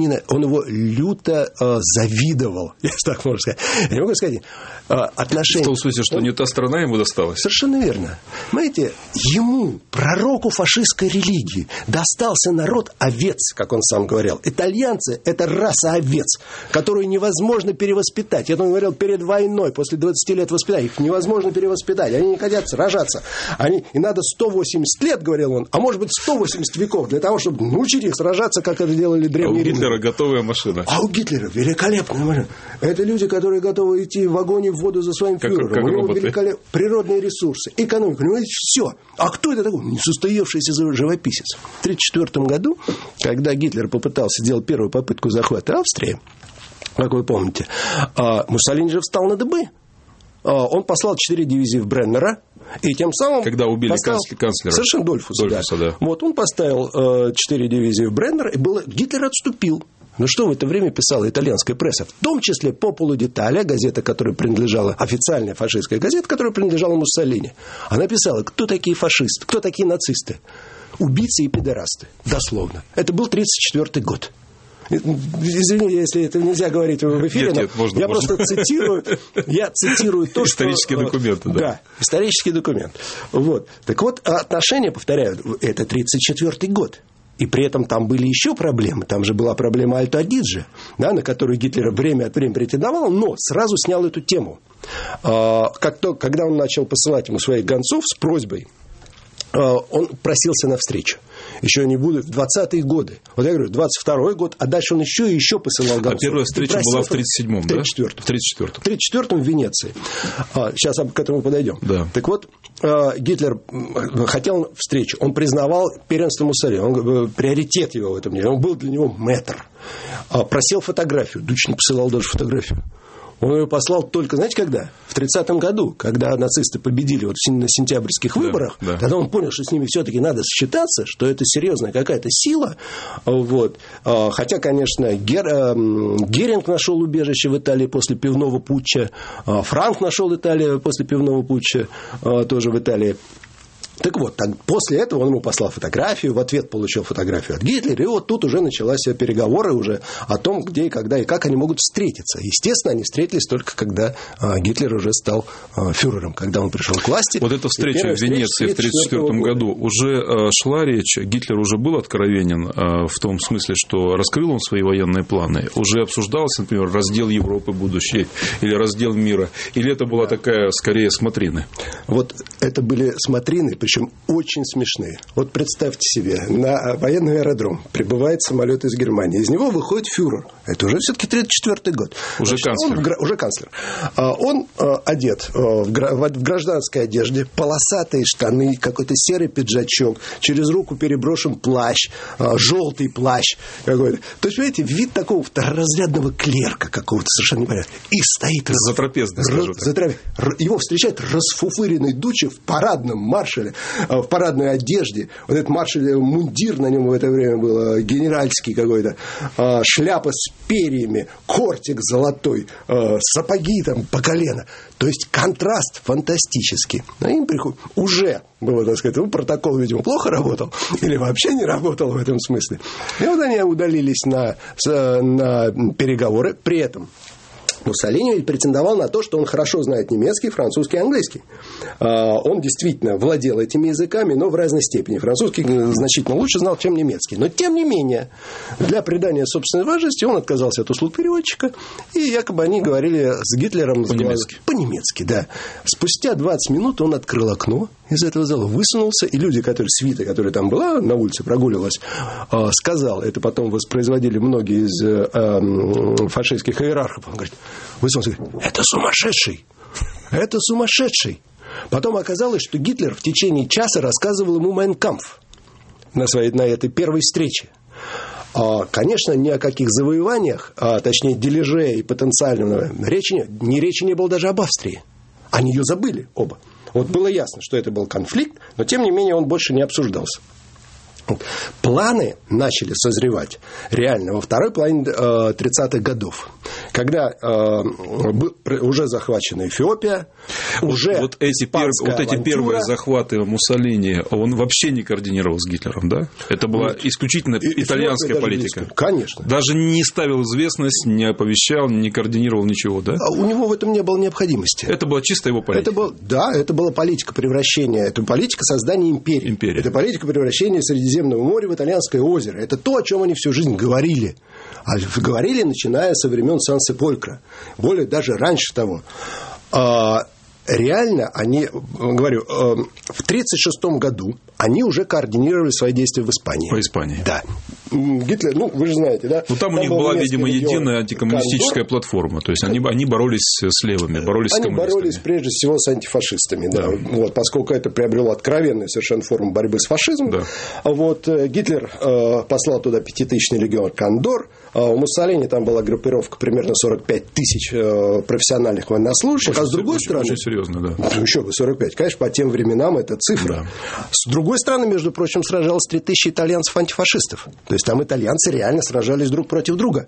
люто завидовал, если так можно сказать. Я не могу сказать, отношения... В том смысле, что не та страна ему досталась? Совершенно верно. Понимаете, ему, пророку фашистской религии, достался народ овец, как он сам говорил. Итальянцы – это раса овец, которую невозможно перевоспитать. Я говорил, перед войной, после 20 лет воспитания, их невозможно перевоспитать. Они не хотят сражаться. И надо 180 лет, говорил он, а может быть 180 веков, для того, чтобы научить их сражаться, как это делали древние римляне. А у Гитлера готовая машина. А у Гитлера великолепная машина. Это люди, которые готовы идти в огонь и в воду за своим фюрером. Как у него роботы. Природные ресурсы, экономика. Понимаете, все. А кто это такой? Несостоявшийся живописец. В 1934 году, когда Гитлер попытался делать первую попытку захвата Австрии, как вы помните, Муссолини же встал на дыбы. Он послал 4 дивизии в Бреннера, и тем самым... Когда убили канцлера. Совершенно Дольфуса, да. Вот, он поставил 4 дивизии в Бреннер, и Гитлер отступил. Но что в это время писала итальянская пресса? В том числе «Популу d'Italia», газета, которая принадлежала, официальная фашистская газета, которая принадлежала Муссолини. Она писала, кто такие фашисты, кто такие нацисты. Убийцы и педерасты. Дословно. Это был 1934 год. Извините, если это нельзя говорить в эфире, нет, можно, я просто цитирую то, что... Исторические документы, да. Да, исторический документ. Вот. Так вот, отношения, повторяю, это 1934 год. И при этом там были еще проблемы. Там же была проблема Альто-Адидже, да, на которую Гитлер время от времени претендовал, но сразу снял эту тему. Когда он начал посылать ему своих гонцов с просьбой, он просился навстречу. Еще не буду, в 20-е годы. Вот я говорю, 22-й год, а дальше он еще посылал гонцов. А первая встреча была в 1937-м, да? В 1934-м в Венеции. Сейчас к этому подойдем. Да. Так вот, Гитлер хотел встречу. Он признавал первенство Муссолини. Приоритет его в этом деле. Он был для него мэтр. Просил фотографию. Дуч не посылал даже фотографию. Он ее послал только, знаете, когда? В 30-м году, когда нацисты победили на сентябрьских выборах, да. Тогда он понял, что с ними все-таки надо считаться, что это серьезная какая-то сила. Вот. Хотя, конечно, Геринг нашел убежище в Италии после пивного путча, Франк нашел Италию после пивного путча тоже в Италии. Так вот, после этого он ему послал фотографию, в ответ получил фотографию от Гитлера, и вот тут уже начались переговоры уже о том, где и когда и как они могут встретиться. Естественно, они встретились только когда Гитлер уже стал фюрером, когда он пришел к власти. Вот эта встреча в Венеции в 1934 году уже шла речь, Гитлер уже был откровенен в том смысле, что раскрыл он свои военные планы, уже обсуждался, например, раздел Европы будущей или раздел мира, или это была такая, скорее, смотрины? Вот это были смотрины, причем очень смешные. Вот представьте себе, на военный аэродром прибывает самолет из Германии. Из него выходит фюрер. Это уже все-таки 1934 год. Уже канцлер. Уже канцлер. Он одет в гражданской одежде, полосатые штаны, какой-то серый пиджачок, через руку переброшен плащ, желтый плащ какой-то. То есть, понимаете, вид такого второразрядного клерка какого-то совершенно непонятного. И стоит... Затрапезный, скажу так. Его встречает расфуфыренный Дуччи в парадном маршале, в парадной одежде. Вот этот мундир на нем в это время был генеральский какой-то, шляпа с перьями, кортик золотой, сапоги там по колено. То есть контраст фантастический. А им уже было, так сказать, протокол, видимо, плохо работал или вообще не работал в этом смысле. И вот они удалились на переговоры. При этом Муссолини претендовал на то, что он хорошо знает немецкий, французский и английский. Он действительно владел этими языками, но в разной степени. Французский значительно лучше знал, чем немецкий. Но, тем не менее, для придания собственной важности он отказался от услуг переводчика, и якобы они говорили с Гитлером по-немецки. По-немецки, да. Спустя 20 минут он открыл окно из этого зала, высунулся, и люди, свита, которая там была, на улице прогуливалась, сказал, это потом воспроизводили многие из фашистских иерархов, он говорит, высунулся, это сумасшедший, это сумасшедший. Потом оказалось, что Гитлер в течение часа рассказывал ему «Майн кампф» на этой первой встрече. Конечно, ни о каких завоеваниях, точнее, дележе и потенциальном речи не было даже об Австрии. Они ее забыли оба. Вот было ясно, что это был конфликт, но, тем не менее, он больше не обсуждался. Планы начали созревать реально во второй половине 30-х годов, когда уже захвачена Эфиопия, уже вот эти первые захваты Муссолини, он вообще не координировал с Гитлером, да? Это была исключительно итальянская политика. Конечно. Даже не ставил известность, не оповещал, не координировал ничего, да? У него в этом не было необходимости. Это была чисто его политика. Это была политика превращения, это политика создания империи. Это политика превращения Средиземного моря в Итальянское озеро. Это то, о чем они всю жизнь говорили. А говорили, начиная со времен Сан-Сеполькро. Более даже раньше того. Реально, говорю, в 1936 году они уже координировали свои действия в Испании. По Испании. Да. Гитлер, вы же знаете, да? Там у них была, видимо, единая антикоммунистическая платформа. То есть, они боролись с левыми, боролись с коммунистами. Они боролись, прежде всего, с антифашистами. Да. Вот, поскольку это приобрело откровенную совершенно форму борьбы с фашизмом. Да. Гитлер послал туда 5000-й легион «Кондор». У Муссолини там была группировка примерно 45 тысяч профессиональных военнослужащих. А с другой стороны... Очень серьезно, да. Еще бы, 45. Конечно, по тем временам это цифра. Да. С другой стороны, между прочим, сражалось 3000 итальянцев-антифашистов. То есть, там итальянцы реально сражались друг против друга.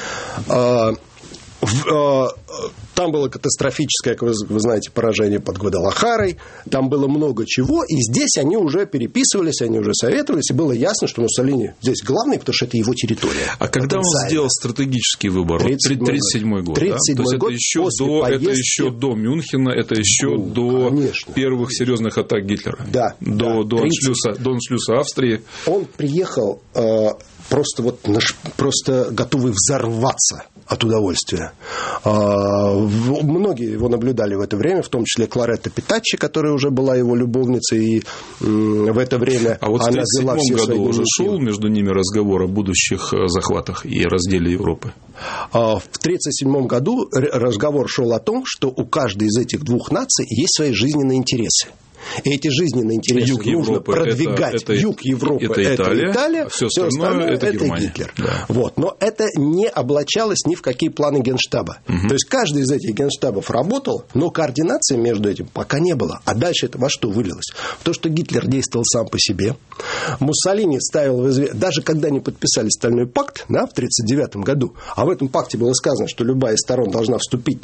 Там было катастрофическое, как вы знаете, поражение под Гвадалахарой. Там было много чего. И здесь они уже переписывались, они уже советовались. И было ясно, что Муссолини здесь главный, потому что это его территория. А когда он сделал стратегический выбор? 1937 год. 1937 год. Это еще до Мюнхена, это еще до первых серьезных атак Гитлера. Да. До аншлюса Австрии. Он приехал просто готовый взорваться от удовольствия. Многие его наблюдали в это время, в том числе Кларетта Питаччи, которая уже была его любовницей, и в это время она взяла все свои... А вот в 1937 году уже шел между ними разговор о будущих захватах и разделе Европы? В 1937 году разговор шел о том, что у каждой из этих двух наций есть свои жизненные интересы. И эти жизненные интересы нужно продвигать. Юг Европы – это Италия, все остальное – это Гитлер. Да. Вот. Но это не облачалось ни в какие планы Генштаба. То есть, каждый из этих генштабов работал, но координации между этим пока не было. А дальше это во что вылилось? В то, что Гитлер действовал сам по себе. Муссолини ставил в известность, даже когда они подписали Стальной пакт, да, в 1939 году, а в этом пакте было сказано, что любая из сторон должна выступить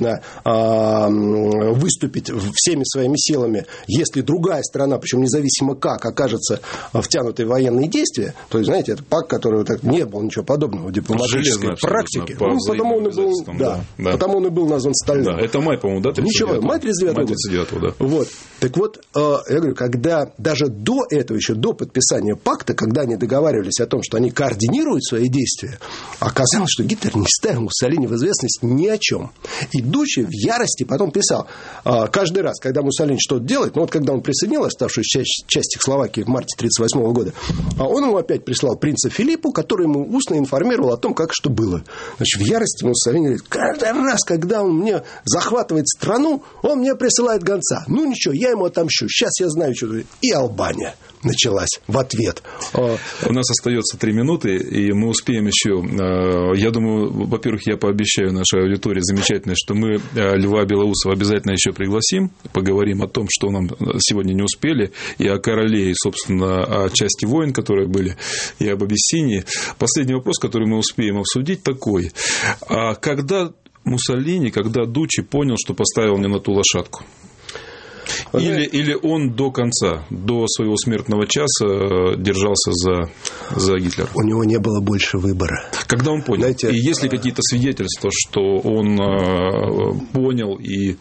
всеми своими силами, если другая страна, причем независимо как, окажется втянутой в военные действия, то есть, знаете, это пакт, который не было ничего подобного в дипломатической практике. Потому он и был назван Стальным. Да, это май, по-моему, да? Ничего, май 39-го. Да. Вот. Так вот, я говорю, когда даже до этого, еще до подписания пакта, когда они договаривались о том, что они координируют свои действия, оказалось, что Гитлер не ставил Муссолини в известность ни о чем. И Дуччи в ярости потом писал, каждый раз, когда Муссолини что-то делает, когда он присоединил оставшуюся часть Чехословакии в марте 1938 года, он ему опять прислал принца Филиппу, который ему устно информировал о том, как что было. Значит, в ярости Муссолини говорит, каждый раз, когда он мне захватывает страну, он мне присылает гонца. Ну ничего, я ему отомщу. Сейчас я знаю, что... И Албания началась в ответ. У нас остается 3 минуты, и мы успеем еще. Я думаю, во-первых, я пообещаю нашей аудитории замечательно, что мы Льва Белоусова обязательно еще пригласим, поговорим о том, что нам сегодня не успели, и о короле, и, собственно, о части войн, которые были, и об Абиссинии. Последний вопрос, который мы успеем обсудить, такой. Когда Муссолини, когда Дуччи понял, что поставил не на ту лошадку? Или он до конца, до своего смертного часа держался за Гитлера? У него не было больше выбора. Когда он понял? Знаете, и есть ли какие-то свидетельства, что он понял и,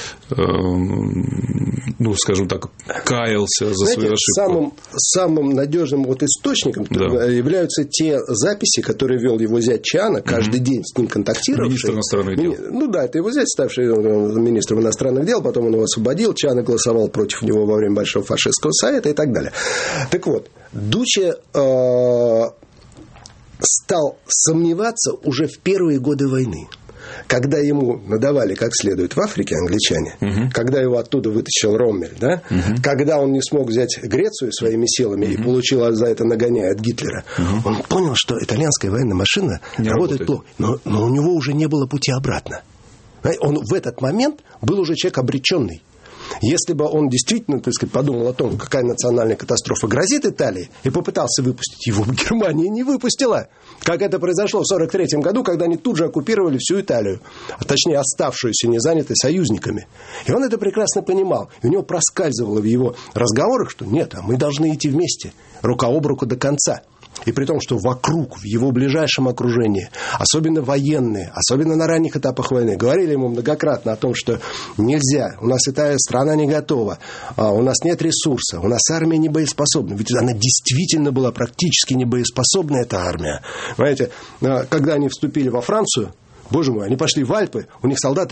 скажем так, каялся за свою ошибку? Самым надежным источником являются те записи, которые вел его зять Чиано, каждый день с ним контактировавший. Министр иностранных дел. Это его зять, ставший министром иностранных дел, потом он его освободил, Чиано голосовал против него во время Большого фашистского совета и так далее. Так вот, Дуччи стал сомневаться уже в первые годы войны. когда ему надавали как следует в Африке англичане, когда его оттуда вытащил Роммель, да, когда он не смог взять Грецию своими силами и получил за это нагоняя от Гитлера, он понял, что итальянская военная машина работает плохо. Но у него уже не было пути обратно. Он в этот момент был уже человек обреченный. Если бы он действительно, так сказать, подумал о том, какая национальная катастрофа грозит Италии, и попытался выпустить его, Германия не выпустила. Как это произошло в 1943 году, когда они тут же оккупировали всю Италию, а точнее оставшуюся незанятой союзниками. И он это прекрасно понимал. И у него проскальзывало в его разговорах, что нет, а мы должны идти вместе, рука об руку до конца. И при том, что вокруг, в его ближайшем окружении, особенно военные, особенно на ранних этапах войны, говорили ему многократно о том, что нельзя, у нас эта страна не готова, у нас нет ресурса, у нас армия не боеспособна. Ведь она действительно была практически не боеспособна, эта армия. Понимаете, когда они вступили во Францию, боже мой, они пошли в Альпы, у них солдаты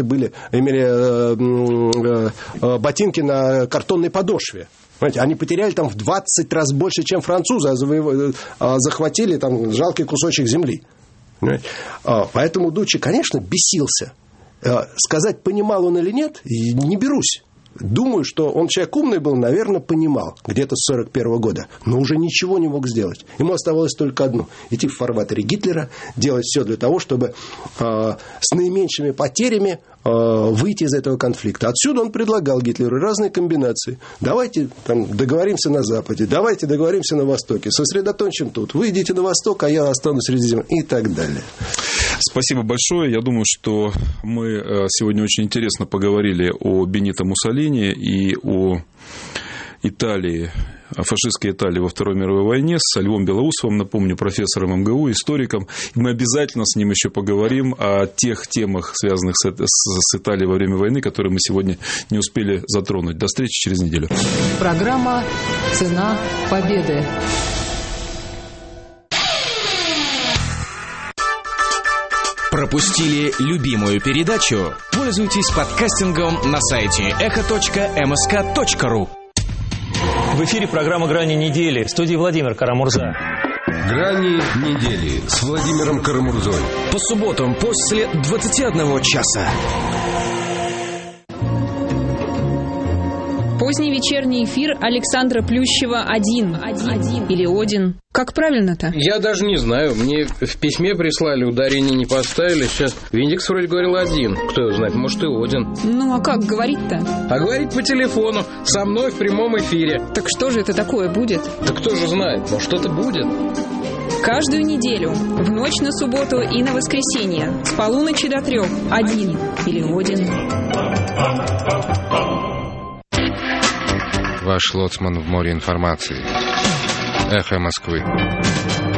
имели ботинки на картонной подошве. Понимаете, они потеряли там в 20 раз больше, чем французы, а захватили там жалкий кусочек земли. Понимаете? Поэтому Дуччи, конечно, бесился. Сказать, понимал он или нет, не берусь. Думаю, что он человек умный был, наверное, понимал где-то с 1941 года, но уже ничего не мог сделать. Ему оставалось только одно – идти в фарватере Гитлера, делать все для того, чтобы с наименьшими потерями выйти из этого конфликта. Отсюда он предлагал Гитлеру разные комбинации. Давайте там, договоримся на Западе, давайте договоримся на Востоке, сосредоточим тут. Вы идите на Восток, а я останусь среди земли и так далее. Спасибо большое. Я думаю, что мы сегодня очень интересно поговорили о Бенито Муссолини и о Италии, о фашистской Италии во Второй мировой войне с Львом Белоусовым, напомню, профессором МГУ, историком. И мы обязательно с ним еще поговорим о тех темах, связанных с Италией во время войны, которые мы сегодня не успели затронуть. До встречи через неделю. Программа «Цена победы». Пропустили любимую передачу? Пользуйтесь подкастингом на сайте echo.msk.ru. В эфире программа «Грани недели». В студии Владимир Карамурза. «Грани недели» с Владимиром Карамурзой. По субботам после 21 часа. Поздний вечерний эфир Александра Плющева «Один» или «Один». Как правильно-то? Я даже не знаю. Мне в письме прислали, ударение не поставили. Сейчас Виндикс вроде говорил «Один». Кто его знает, может и «Один». Ну, а как говорить-то? А говорить по телефону, со мной в прямом эфире. Так что же это такое будет? Да кто же знает, может что-то будет. Каждую неделю, в ночь на субботу и на воскресенье, с полуночи до 3, «Один» или «Один». Ваш лоцман в море информации. Эхо Москвы.